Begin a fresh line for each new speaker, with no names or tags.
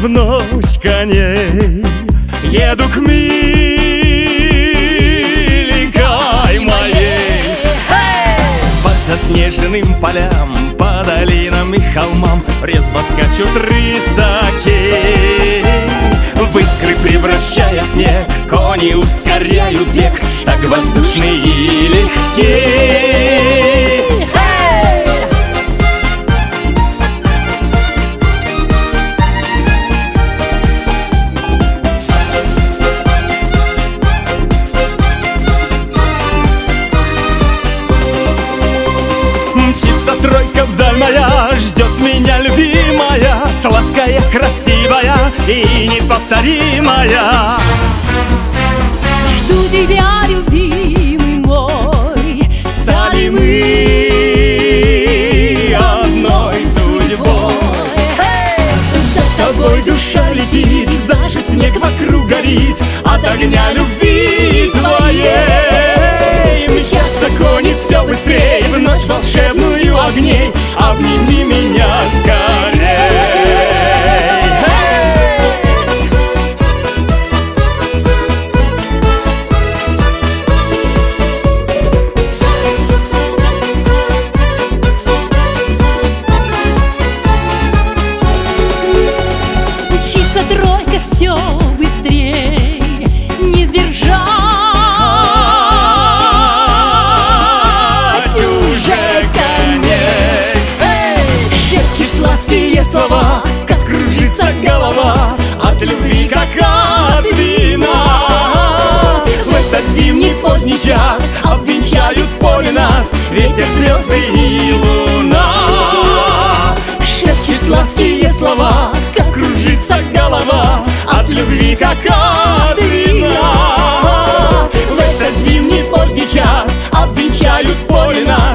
в ночь коней еду к миленькой моей. По заснеженным полям, по долинам и холмам резво скачут рысаки. В искры превращая снег, кони ускоряют бег, так воздушный и легкий. Мчится тройка вдаль моя, ждет меня любимая, сладкая, красивая и неповторимая.
Жду тебя, любимый мой,
стали мы одной судьбой.
За тобой душа летит, даже снег вокруг горит
от огня любви твоей. Мчатся кони все быстрее в ночь волшебную огней. Обними меня скорей.
Мчится тройка все быстрей, не сдержать
уже коней.
Шепчешь сладкие слова,
как кружится голова от любви, как от вина. В этот зимний поздний час обвенчают поле нас ветер, звезды и луна.
шепчешь сладкие слова,
как кружится голова от любви, как от вина. В этот зимний поздний час обвенчают поле нас